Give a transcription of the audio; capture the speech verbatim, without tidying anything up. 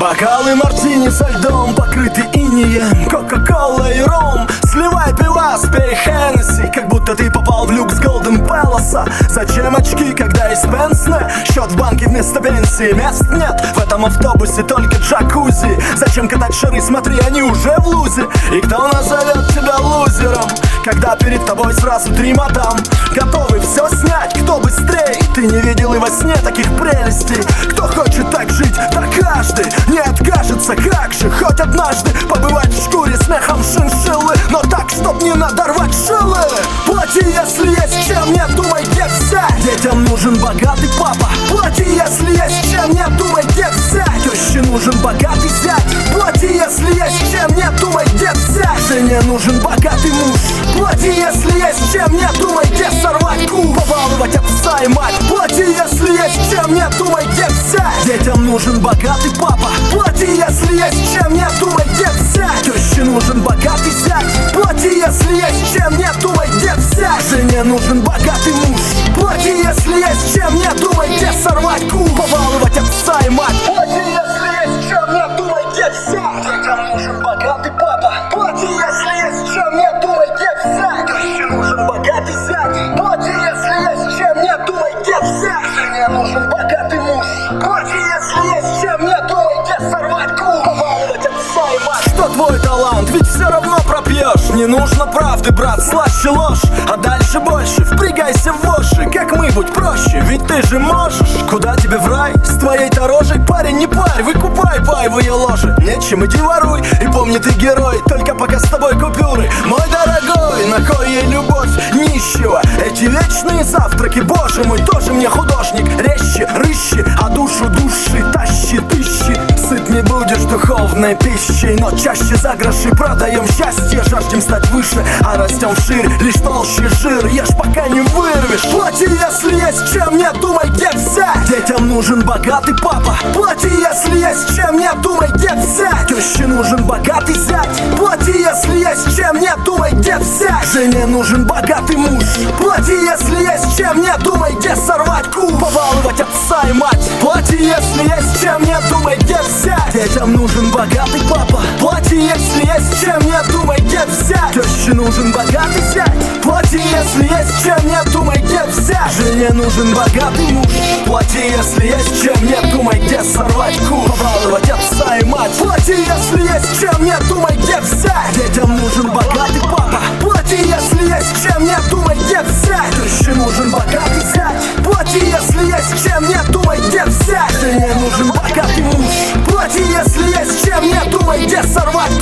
Бокалы мартини со льдом, покрыты инеем, кока-кола и ром. Сливай пивас, пей Хеннесси, как будто ты попал в люкс Голден Пэласа. Зачем очки, когда есть пенсне? Счет в банке вместо пенсии, мест нет. В этом автобусе только джакузи. Зачем катать шары, смотри, они уже в лузе. И кто назовет тебя лузером, когда перед тобой сразу три мадам, готовы все снять, кто быстрей? Ты не видел и во сне таких прелестей. Кто хочет так жить, так каждый не откажется, как же хоть однажды побывать в шкуре смехом шиншиллы, но так, чтоб не надорвать шилы. Плати, если есть чем, не думай, где взять. Детям нужен богатый папа. Плати, если есть чем, не думай, где взять. Теще нужен богатый зять. Плати, если есть чем, не думай, где взять. Жене нужен богатый муж. Плати, если есть чем, не думай, где сорвать куш. Побаловать отца и мать. Плати, если есть чем, не думай, где взять. Детям нужен богатый папа. Плати, если есть чем, не думай, где взять. Теще нужен богатый зять. Плати, если есть чем, не думай, где взять. Жене нужен богатый муж. Плати, если есть чем, не думай, где сорвать куш. Побаловать отца и мать. Плати, если есть чем, не думай, где взять. Детям нужен богатый папа. Плати, если есть чем, не думай, где взять. Теще нужен богатый зять. Плати, если есть чем, не думай, где взять. Жене нужен богатый муж. Плати, если есть чем, не думай, где сорвать куш. Побаловать отца и мать. Что твой талант? Ведь все равно пропьешь. Не нужно правды, брат, слаще ложь. А дальше больше, впрягайся в воши. Как мы, будь проще, ведь ты же можешь. Куда тебе в рай? С твоей-то рожей, парень, не парь. Выкупай паевые ложи. Нечем, иди воруй. И помни, ты герой, только пока с тобой купюры. Мой дорогой, на кой ей любовь нищего? Эти вечные завтраки, боже мой, тоже мне художник. Резче, рыщи, а душу души тащи, тыщи. Сыт не будешь духовной пищей, но чаще за гроши продаем счастье. Жаждем стать выше, а растем вширь. Лишь толще жир, ешь пока не вырвешь. Плати, если есть чем, не думай, где взять. Детям нужен богатый папа. Плати, если есть чем, не думай, где взять. Теще нужен богатый зять. Плати, если есть чем, не думай, где взять. Жене нужен богатый муж. Плати, если есть чем, не думай, где сорвать куш. Побаловать отца и мать. Плати, если есть чем, не думай, где взять. Детям нужен богатый папа. Плати, если есть чем, не думай, где взять. Теще нужен богатый зять. Плати, если есть чем, не думай, где взять. Жене нужен богатый муж. Плати, если есть чем, не думай, где сорвать куш. Побаловать отца и мать. Плати, если есть чем, не думай, где взять. Детям нужен богатый папа. Плати, если есть чем, не думай, где взять. Теще нужен богатый зять. Плати, если есть чем, не думай, где взять. Жене нужен богатый муж. Плати, если есть чем, не думай, где сорвать